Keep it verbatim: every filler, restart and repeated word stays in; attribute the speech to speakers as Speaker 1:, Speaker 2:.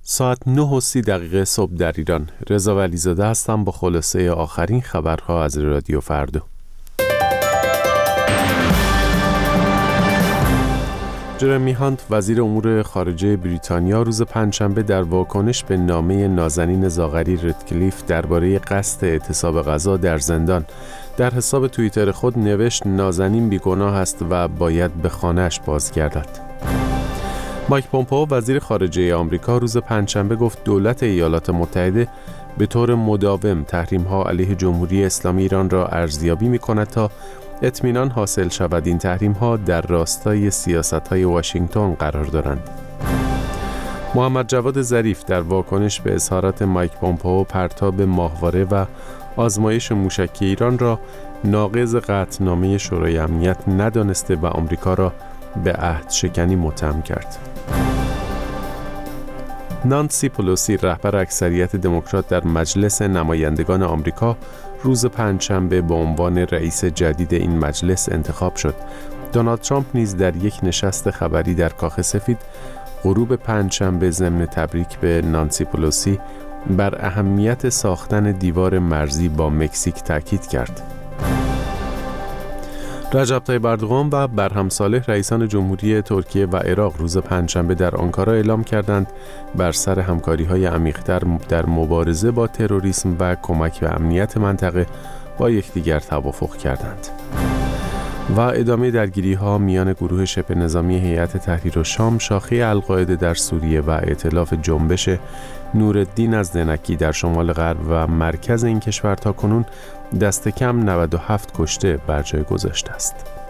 Speaker 1: ساعت نه و سی دقیقه صبح در ایران. رضا ولیزاده هستم با خلاصه آخرین خبرها از رادیو فردا. جرمی هانت وزیر امور خارجه بریتانیا روز پنجشنبه در واکنش به نامه نازنین زاغری ردکلیف درباره قصد اعتصاب غذا در زندان در حساب توییتر خود نوشت نازنین بیگناه است و باید به خانه‌اش بازگردد. مایک پومپئو وزیر خارجه آمریکا روز پنجشنبه گفت دولت ایالات متحده به طور مداوم تحریم‌ها علیه جمهوری اسلامی ایران را ارزیابی می‌کند تا اطمینان حاصل شود این تحریم‌ها در راستای سیاست‌های واشنگتن قرار دارند. محمد جواد ظریف در واکنش به اظهارات مایک پومپئو پرتاب ماهواره و آزمایش موشکی ایران را ناقض قطعنامه شورای امنیت ندانسته و آمریکا را به عهد شکنی متهم کرد. نانسی پلوسی رهبر اکثریت دموکرات در مجلس نمایندگان آمریکا روز پنجشنبه به عنوان رئیس جدید این مجلس انتخاب شد. دونالد ترامپ نیز در یک نشست خبری در کاخ سفید غروب پنجشنبه ضمن تبریک به نانسی پلوسی بر اهمیت ساختن دیوار مرزی با مکزیک تاکید کرد. رجب طیب اردوغان و برهم صالح رئیسان جمهوری ترکیه و عراق روز پنجشنبه در آنکارا اعلام کردند بر سر همکاری‌های عمیق‌تر در مبارزه با تروریسم و کمک به امنیت منطقه با یکدیگر توافق کردند. و ادامه درگیری‌ها میان گروه شبه نظامی هیئت تحریر الشام شاخه القاعده در سوریه و ائتلاف جنبش نورالدین از دنکی در شمال غرب و مرکز این کشور تا کنون دست کم نود و هفت کشته بر جای گذاشته است.